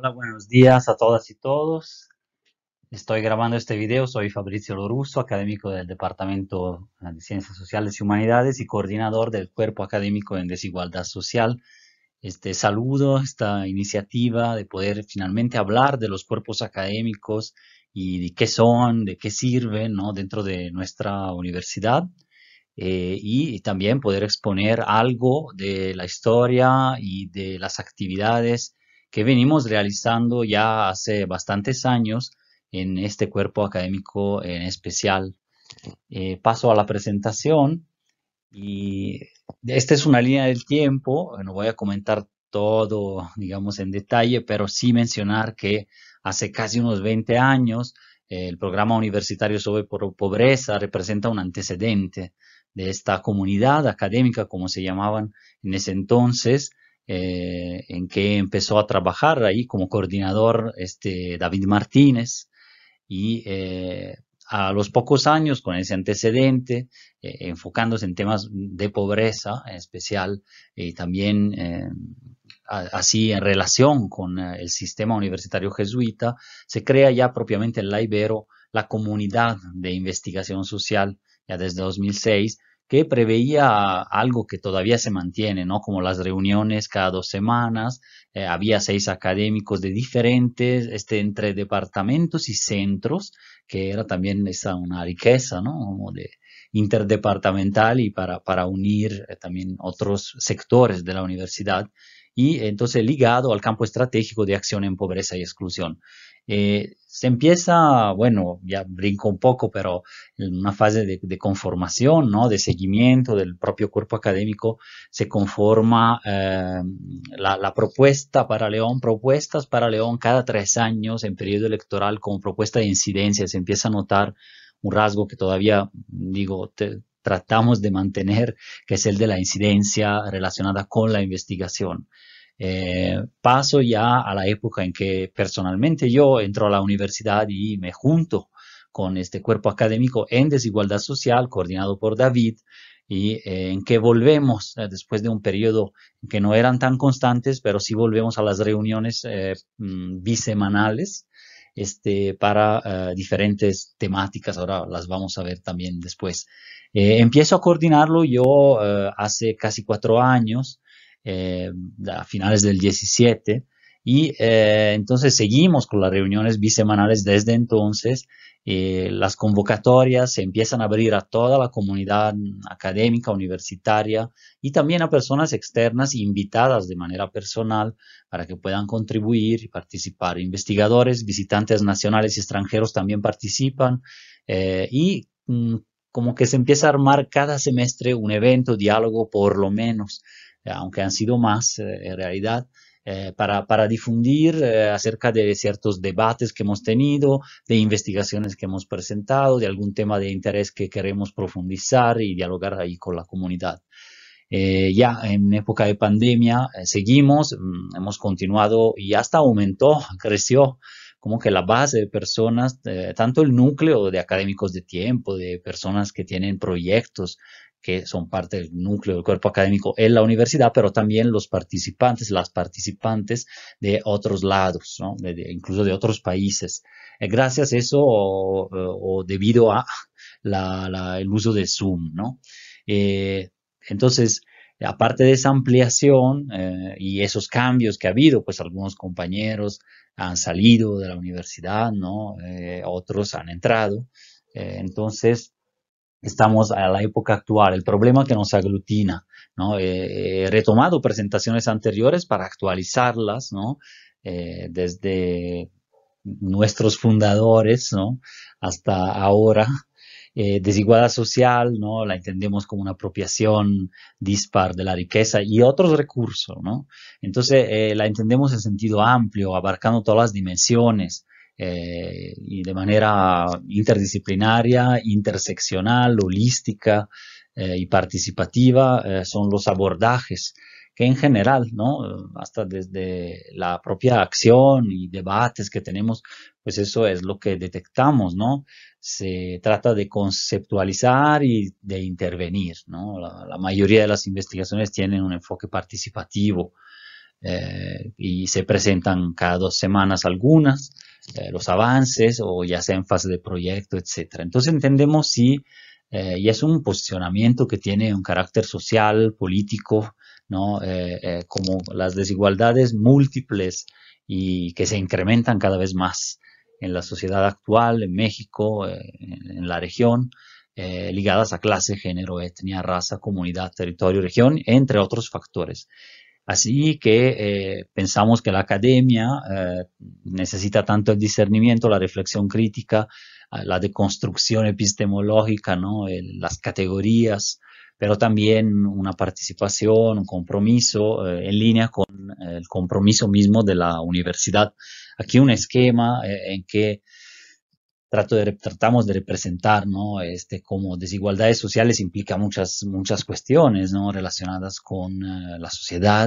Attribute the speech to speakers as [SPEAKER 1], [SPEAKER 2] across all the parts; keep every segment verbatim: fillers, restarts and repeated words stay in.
[SPEAKER 1] Hola, buenos días a todas y todos. Estoy grabando este video, soy Fabrizio Lorusso, académico del Departamento de Ciencias Sociales y Humanidades y coordinador del Cuerpo Académico en Desigualdad Social. Este saludo, esta iniciativa de poder finalmente hablar de los cuerpos académicos y de qué son, de qué sirven, ¿no? dentro de nuestra universidad. Eh, y también poder exponer algo de la historia y de las actividades que venimos realizando ya hace bastantes años en este cuerpo académico en especial. Eh, paso a la presentación y esta es una línea del tiempo, no voy a comentar todo, digamos, en detalle, pero sí mencionar que hace casi unos veinte años eh, el programa universitario sobre pobreza representa un antecedente de esta comunidad académica, como se llamaban en ese entonces, eh, en que empezó a trabajar ahí como coordinador este David Martínez y eh, a los pocos años con ese antecedente, eh, enfocándose en temas de pobreza en especial y también eh, así en relación con eh, el sistema universitario jesuita, se crea ya propiamente en la Ibero la comunidad de investigación social ya desde dos mil seis que preveía algo que todavía se mantiene, ¿no? Como las reuniones cada dos semanas, eh, había seis académicos de diferentes, este, entre departamentos y centros, que era también esa una riqueza, ¿no? Como de interdepartamental y para, para unir eh, también otros sectores de la universidad y entonces ligado al campo estratégico de acción en pobreza y exclusión. Eh, se empieza, bueno, ya brinco un poco, pero en una fase de, de conformación, ¿no? De seguimiento del propio cuerpo académico, se conforma eh, la, la, propuesta para León, propuestas para León cada tres años en periodo electoral como propuesta de incidencia. Se empieza a notar un rasgo que todavía, digo, te, tratamos de mantener, que es el de la incidencia relacionada con la investigación. Eh, paso ya a la época en que personalmente yo entro a la universidad y me junto con este cuerpo académico en desigualdad social, coordinado por David, y eh, en que volvemos, eh, después de un periodo en que no eran tan constantes, pero sí volvemos a las reuniones eh, bisemanales este, para eh, diferentes temáticas, ahora las vamos a ver también después. Eh, empiezo a coordinarlo yo eh, hace casi cuatro años, eh, a finales del diecisiete, y eh, entonces seguimos con las reuniones bisemanales desde entonces. Eh, las convocatorias se empiezan a abrir a toda la comunidad académica, universitaria y también a personas externas invitadas de manera personal para que puedan contribuir y participar. Investigadores, visitantes nacionales y extranjeros también participan eh, y mm, como que se empieza a armar cada semestre un evento, diálogo por lo menos, aunque han sido más eh, en realidad, eh, para, para, difundir eh, acerca de ciertos debates que hemos tenido, de investigaciones que hemos presentado, de algún tema de interés que queremos profundizar y dialogar ahí con la comunidad. Eh, ya en época de pandemia eh, seguimos, mmm, hemos continuado y hasta aumentó, creció como que la base de personas, eh, tanto el núcleo de académicos de tiempo, de personas que tienen proyectos que son parte del núcleo del cuerpo académico en la universidad, pero también los participantes, las participantes de otros lados, ¿no? de, de, incluso de otros países. Eh, gracias a eso o, o debido a la, la, el uso de Zoom, ¿no? Eh, entonces, aparte de esa ampliación eh, y esos cambios que ha habido, pues algunos compañeros han salido de la universidad, ¿no? Eh, otros han entrado. Eh, entonces, estamos a la época actual, el problema que nos aglutina, ¿no? Eh, he retomado presentaciones anteriores para actualizarlas, ¿no? Eh, desde nuestros fundadores, ¿no? Hasta ahora. Eh, desigualdad social, ¿no? La entendemos como una apropiación dispar de la riqueza y otros recursos, ¿no? Entonces, eh, la entendemos en sentido amplio, abarcando todas las dimensiones, eh, y de manera interdisciplinaria, interseccional, holística eh, y participativa, eh, son los abordajes que en general, ¿no? Hasta desde la propia acción y debates que tenemos, pues eso es lo que detectamos, ¿no? Se trata de conceptualizar y de intervenir, ¿no? La, la mayoría de las investigaciones tienen un enfoque participativo. eh, y se presentan cada dos semanas algunas, eh, los avances o ya sea en fase de proyecto, etcétera. Entonces entendemos si, eh, y es un posicionamiento que tiene un carácter social, político, ¿no? Eh, eh, como las desigualdades múltiples y que se incrementan cada vez más en la sociedad actual, en México, eh, en, en la región, eh, ligadas a clase, género, etnia, raza, comunidad, territorio, región, entre otros factores. Así que eh, pensamos que la academia eh, necesita tanto el discernimiento, la reflexión crítica, eh, la deconstrucción epistemológica, ¿no? El, las categorías, pero también una participación, un compromiso eh, en línea con eh, el compromiso mismo de la universidad. Aquí un esquema eh, en que trato de, tratamos de representar, ¿no? Este, como desigualdades sociales implica muchas, muchas cuestiones, ¿no? Relacionadas con uh, la sociedad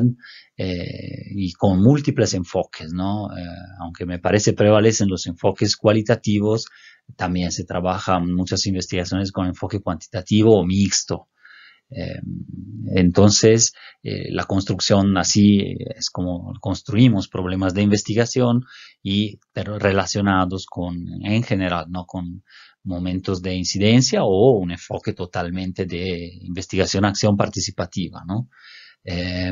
[SPEAKER 1] eh, y con múltiples enfoques, ¿no? Eh, aunque me parece prevalecen los enfoques cualitativos, también se trabajan muchas investigaciones con enfoque cuantitativo o mixto. Eh, entonces, eh, la construcción así es como construimos problemas de investigación y pero relacionados con, en general, no con momentos de incidencia o un enfoque totalmente de investigación-acción participativa, ¿no? Eh,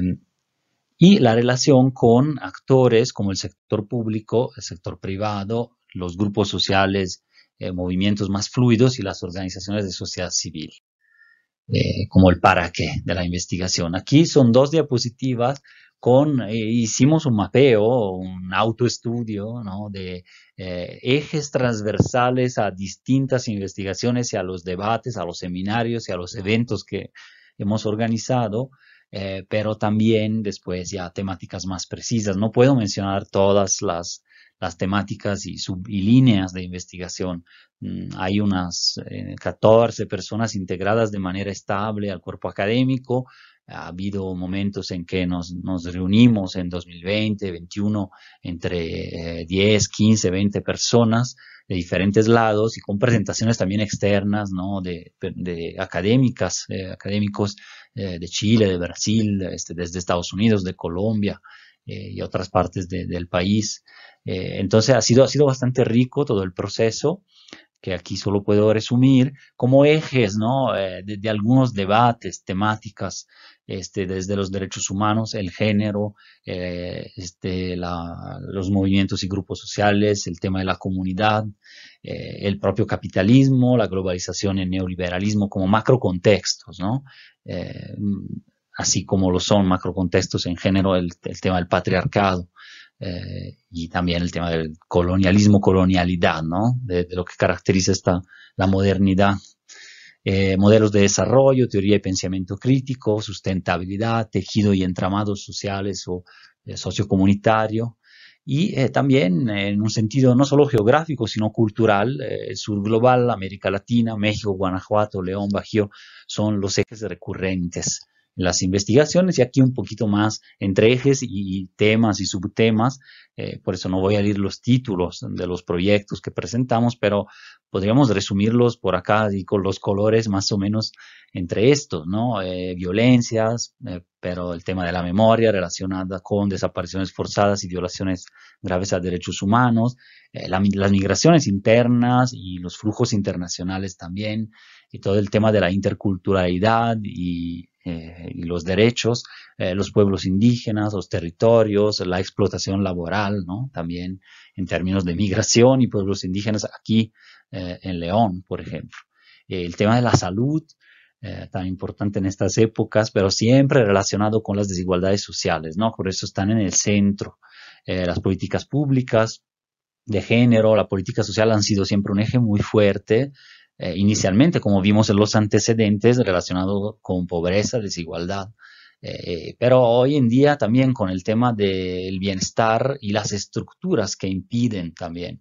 [SPEAKER 1] y la relación con actores como el sector público, el sector privado, los grupos sociales, eh, movimientos más fluidos y las organizaciones de sociedad civil. Eh, como el para qué de la investigación. Aquí son dos diapositivas con, eh, hicimos un mapeo, un autoestudio, ¿no? De eh, ejes transversales a distintas investigaciones y a los debates, a los seminarios y a los eventos que hemos organizado, eh, pero también después ya temáticas más precisas. No puedo mencionar todas las, las temáticas y, sub, y líneas de investigación. Hay unas eh, catorce personas integradas de manera estable al cuerpo académico. Ha habido momentos en que nos, nos reunimos en dos mil veinte, veintiuno, entre eh, diez, quince, veinte personas de diferentes lados y con presentaciones también externas, ¿no? De, de académicas, eh, académicos eh, de Chile, de Brasil, este, desde Estados Unidos, de Colombia eh, y otras partes de, del país. Eh, entonces ha sido, ha sido bastante rico todo el proceso, que aquí solo puedo resumir como ejes, ¿no? Eh, de, de, algunos debates, temáticas, este, desde los derechos humanos, el género, eh, este, la, los movimientos y grupos sociales, el tema de la comunidad, eh, el propio capitalismo, la globalización y el neoliberalismo como macrocontextos, ¿no? Eh, así como lo son macrocontextos en género, el, el tema del patriarcado. Eh, y también el tema del colonialismo, colonialidad, ¿no? De, de lo que caracteriza esta, la modernidad. Eh, modelos de desarrollo, teoría y pensamiento crítico, sustentabilidad, tejido y entramados sociales o eh, sociocomunitario. Y eh, también eh, en un sentido no solo geográfico, sino cultural, eh, el sur global, América Latina, México, Guanajuato, León, Bajío, son los ejes recurrentes las investigaciones y aquí un poquito más entre ejes y temas y subtemas, eh, por eso no voy a leer los títulos de los proyectos que presentamos, pero podríamos resumirlos por acá y con los colores más o menos entre estos, ¿no? Eh, violencias, eh, pero el tema de la memoria relacionada con desapariciones forzadas y violaciones graves a derechos humanos, eh, la, las migraciones internas y los flujos internacionales también, y todo el tema de la interculturalidad y Eh, y los derechos, eh, los pueblos indígenas, los territorios, la explotación laboral, ¿no? También en términos de migración y pueblos indígenas aquí eh, en León, por ejemplo. Eh, el tema de la salud, eh, tan importante en estas épocas, pero siempre relacionado con las desigualdades sociales, ¿no? Por eso están en el centro. Eh, las políticas públicas de género, la política social han sido siempre un eje muy fuerte. Eh, inicialmente, como vimos en los antecedentes, relacionado con pobreza, desigualdad, eh, pero hoy en día también con el tema del bienestar y las estructuras que impiden también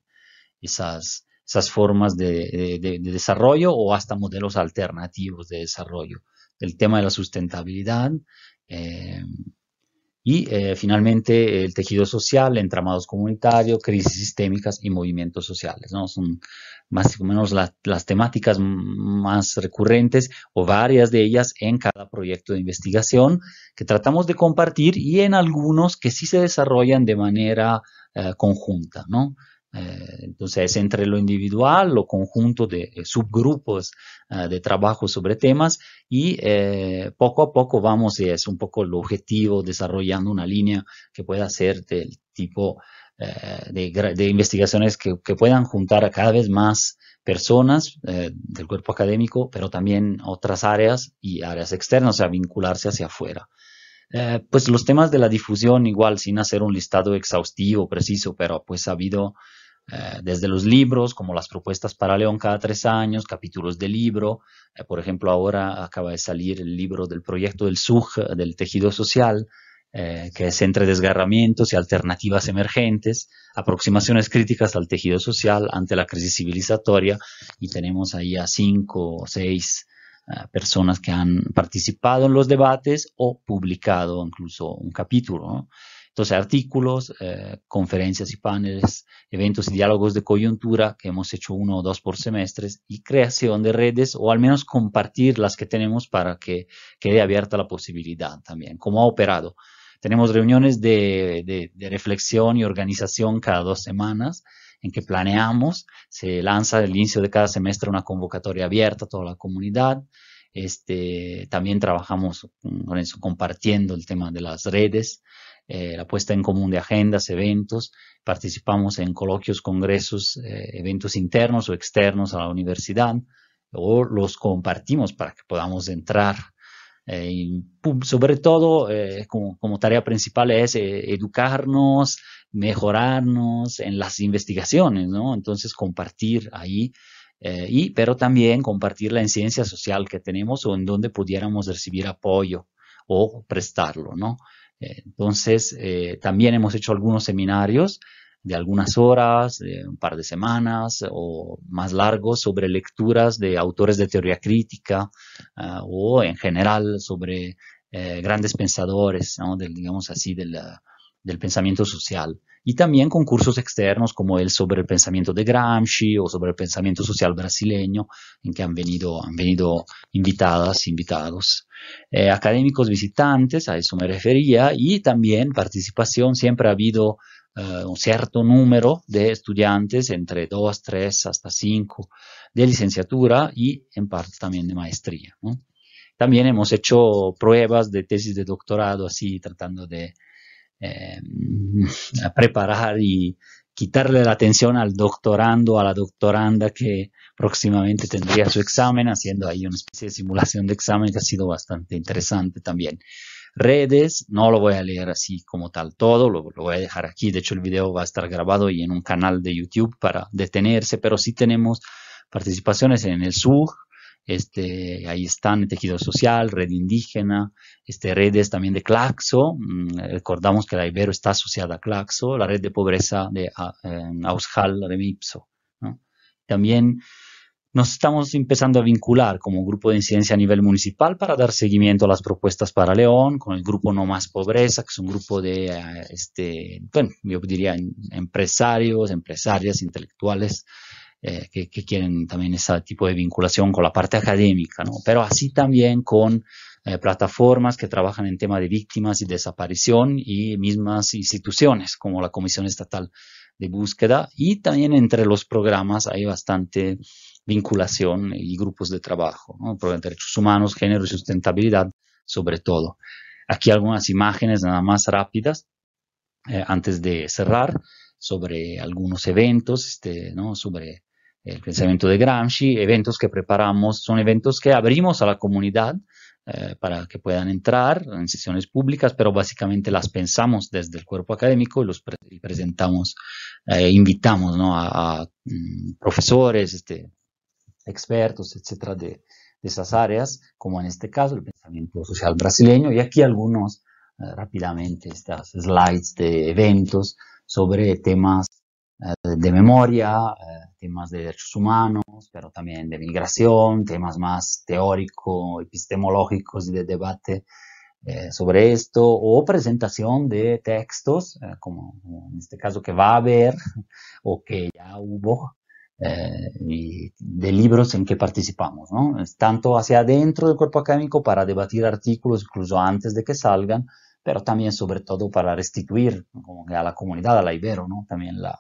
[SPEAKER 1] esas, esas formas de, de, de desarrollo o hasta modelos alternativos de desarrollo. El tema de la sustentabilidad, eh, Y eh, finalmente el tejido social, entramados comunitarios, crisis sistémicas y movimientos sociales, ¿no? Son más o menos la, las temáticas más recurrentes o varias de ellas en cada proyecto de investigación que tratamos de compartir y en algunos que sí se desarrollan de manera eh, conjunta, ¿no? Eh, entonces, entre lo individual, lo conjunto de eh, subgrupos uh, de trabajo sobre temas y eh, poco a poco vamos, y es un poco el objetivo, desarrollando una línea que pueda ser del tipo eh, de, de, investigaciones que, que, puedan juntar a cada vez más personas eh, del cuerpo académico, pero también otras áreas y áreas externas, o sea, vincularse hacia afuera. Eh, pues los temas de la difusión, igual, sin hacer un listado exhaustivo, preciso, pero pues ha habido eh, desde los libros, como las propuestas para León cada tres años, capítulos de libro, eh, por ejemplo, ahora acaba de salir el libro del proyecto del S U G, del tejido social, eh, que es Entre desgarramientos y alternativas emergentes, aproximaciones críticas al tejido social ante la crisis civilizatoria, y tenemos ahí a cinco o seis Uh, personas que han participado en los debates o publicado incluso un capítulo, ¿no? Entonces, artículos, eh, conferencias y paneles, eventos y diálogos de coyuntura, que hemos hecho uno o dos por semestres, y creación de redes, o al menos compartir las que tenemos para que quede abierta la posibilidad también. ¿Cómo ha operado? Tenemos reuniones de, de, de reflexión y organización cada dos semanas, en que planeamos, se lanza al inicio de cada semestre una convocatoria abierta a toda la comunidad. Este, también trabajamos con eso, compartiendo el tema de las redes, eh, la puesta en común de agendas, eventos, participamos en coloquios, congresos, eh, eventos internos o externos a la universidad, o los compartimos para que podamos entrar. Eh, y, sobre todo, eh, como, como, tarea principal es eh, educarnos, mejorarnos en las investigaciones, ¿no? Entonces, compartir ahí, eh, y, pero también compartir la incidencia social que tenemos o en donde pudiéramos recibir apoyo o prestarlo, ¿no? Eh, entonces, eh, también hemos hecho algunos seminarios de algunas horas, de un par de semanas o más largos sobre lecturas de autores de teoría crítica uh, o en general sobre eh, grandes pensadores, ¿no? Del, digamos así, del, del pensamiento social. Y también concursos externos como el sobre el pensamiento de Gramsci o sobre el pensamiento social brasileño, en que han venido, han venido invitadas, invitados. Eh, académicos visitantes, a eso me refería, y también participación, siempre ha habido Uh, un cierto número de estudiantes, entre dos, tres, hasta cinco, de licenciatura y en parte también de maestría, ¿no? También hemos hecho pruebas de tesis de doctorado, así tratando de eh, preparar y quitarle la atención al doctorando, a la doctoranda que próximamente tendría su examen, haciendo ahí una especie de simulación de examen que ha sido bastante interesante también. Redes, no lo voy a leer así como tal todo, lo, lo voy a dejar aquí, de hecho el video va a estar grabado y en un canal de YouTube para detenerse, pero sí tenemos participaciones en el S U G, este, ahí están Tejido Social, Red Indígena, este, redes también de Claxo, mm, recordamos que la Ibero está asociada a Claxo, la red de pobreza de uh, Aushal Remipso, ¿no? También nos estamos empezando a vincular como grupo de incidencia a nivel municipal para dar seguimiento a las propuestas para León, con el grupo No Más Pobreza, que es un grupo de, este, bueno, yo diría empresarios, empresarias, intelectuales, eh, que, que quieren también ese tipo de vinculación con la parte académica, ¿no? Pero así también con eh, plataformas que trabajan en tema de víctimas y desaparición y mismas instituciones como la Comisión Estatal de Búsqueda, y también entre los programas hay bastante vinculación y grupos de trabajo, ¿no? Por derechos humanos, género y sustentabilidad, sobre todo. Aquí algunas imágenes nada más rápidas, eh, antes de cerrar, sobre algunos eventos, este, ¿no? Sobre el pensamiento de Gramsci, eventos que preparamos, son eventos que abrimos a la comunidad eh, para que puedan entrar en sesiones públicas, pero básicamente las pensamos desde el cuerpo académico y los pre y presentamos, eh, invitamos, ¿no? a, a mm, profesores, este, expertos, etcétera, de, de esas áreas, como en este caso el pensamiento social brasileño, y aquí algunos, eh, rápidamente, estas slides de eventos sobre temas eh, de memoria, eh, temas de derechos humanos, pero también de migración, temas más teórico, epistemológicos y de debate eh, sobre esto, o presentación de textos, eh, como, como en este caso que va a haber, o que ya hubo, eh, y de libros en que participamos, ¿no? Es tanto hacia adentro del cuerpo académico para debatir artículos incluso antes de que salgan, pero también sobre todo para restituir como que a la comunidad, a la Ibero, ¿no? También la,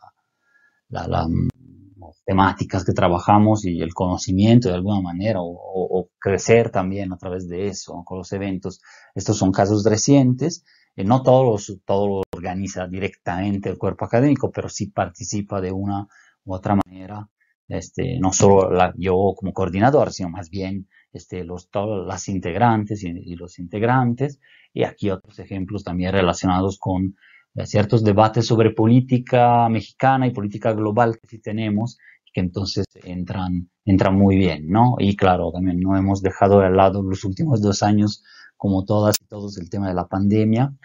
[SPEAKER 1] la, la, las temáticas que trabajamos y el conocimiento de alguna manera, o, o, o crecer también a través de eso, ¿no? Con los eventos. Estos son casos recientes, eh, no todos, todo lo organiza directamente el cuerpo académico, pero sí participa de una u otra manera, este, no solo la, yo como coordinador, sino más bien este, los, todas las integrantes y, y los integrantes, y aquí otros ejemplos también relacionados con eh, ciertos debates sobre política mexicana y política global que sí tenemos, que entonces entran, entran muy bien, ¿no? Y claro, también no hemos dejado de lado los últimos dos años, como todas y todos, el tema de la pandemia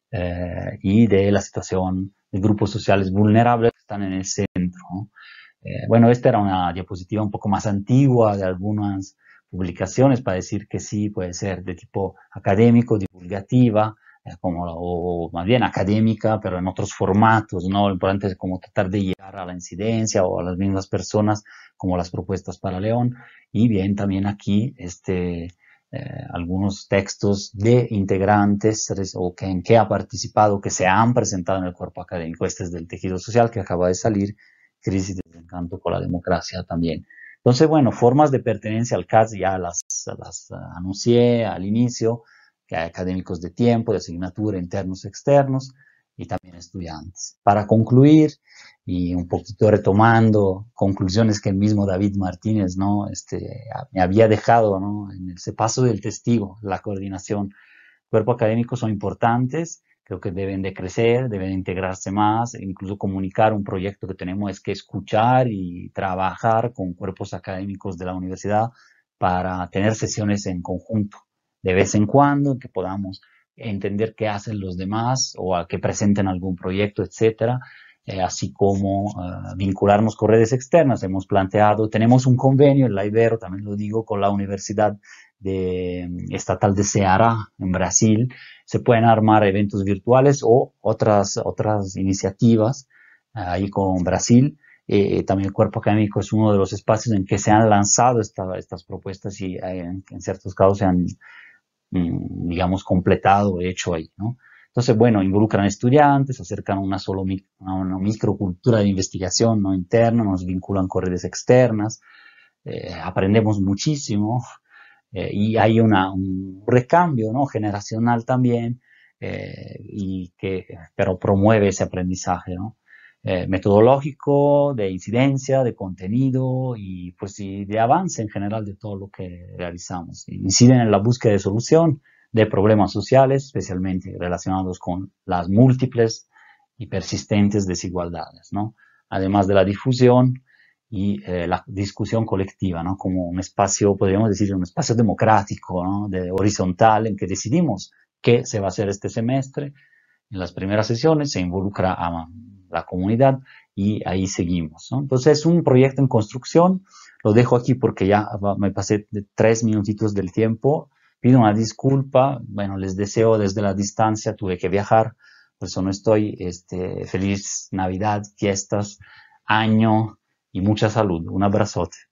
[SPEAKER 1] eh, y de la situación de grupos sociales vulnerables que están en el centro, ¿no? Eh, bueno, esta era una diapositiva un poco más antigua de algunas publicaciones para decir que sí, puede ser de tipo académico, divulgativa, eh, como, o más bien académica, pero en otros formatos, ¿no? Lo importante es como tratar de llegar a la incidencia o a las mismas personas, como las propuestas para León, y bien también aquí este, eh, algunos textos de integrantes o que en que ha participado, que se han presentado en el cuerpo académico. Este es del tejido social que acaba de salir, Crisis de desencanto con la democracia también. Entonces, bueno, formas de pertenencia al C A S ya las, las uh, anuncié al inicio, que hay académicos de tiempo, de asignatura, internos, externos, y también estudiantes. Para concluir, y un poquito retomando conclusiones que el mismo David Martínez, ¿no? Este, me había dejado, ¿no? En ese paso del testigo, la coordinación, cuerpo académico son importantes, creo que deben de crecer, deben de integrarse más, e incluso comunicar un proyecto que tenemos es que escuchar y trabajar con cuerpos académicos de la universidad para tener sesiones en conjunto de vez en cuando, que podamos entender qué hacen los demás o a que presenten algún proyecto, etcétera, eh, así como uh, vincularnos con redes externas. Hemos planteado, tenemos un convenio en la Ibero, también lo digo, con la Universidad de, estatal de Ceará, en Brasil. Se pueden armar eventos virtuales o otras, otras iniciativas uh, ahí con Brasil. Eh, también el cuerpo académico es uno de los espacios en que se han lanzado esta, estas propuestas y eh, en, en ciertos casos se han, mm, digamos, completado, hecho ahí, ¿no? Entonces, bueno, involucran estudiantes, acercan una solo una, una microcultura de investigación no interna, nos vinculan con redes externas, eh, aprendemos muchísimo, eh, y hay una, un recambio, ¿no? Generacional también, eh, y que, pero promueve ese aprendizaje, ¿no? Eh, metodológico, de incidencia, de contenido y pues y de avance en general de todo lo que realizamos. Inciden en la búsqueda de solución de problemas sociales, especialmente relacionados con las múltiples y persistentes desigualdades, ¿no? Además de la difusión y eh, la discusión colectiva, ¿no? Como un espacio, podríamos decir, un espacio democrático, ¿no? De horizontal, en que decidimos qué se va a hacer este semestre. En las primeras sesiones se involucra a la comunidad y ahí seguimos, ¿no? Entonces es un proyecto en construcción. Lo dejo aquí porque ya me pasé de tres minutitos del tiempo. Pido una disculpa. Bueno, les deseo desde la distancia, tuve que viajar, por eso no estoy. Este, feliz Navidad, fiestas, año y mucha salud. Un abrazote.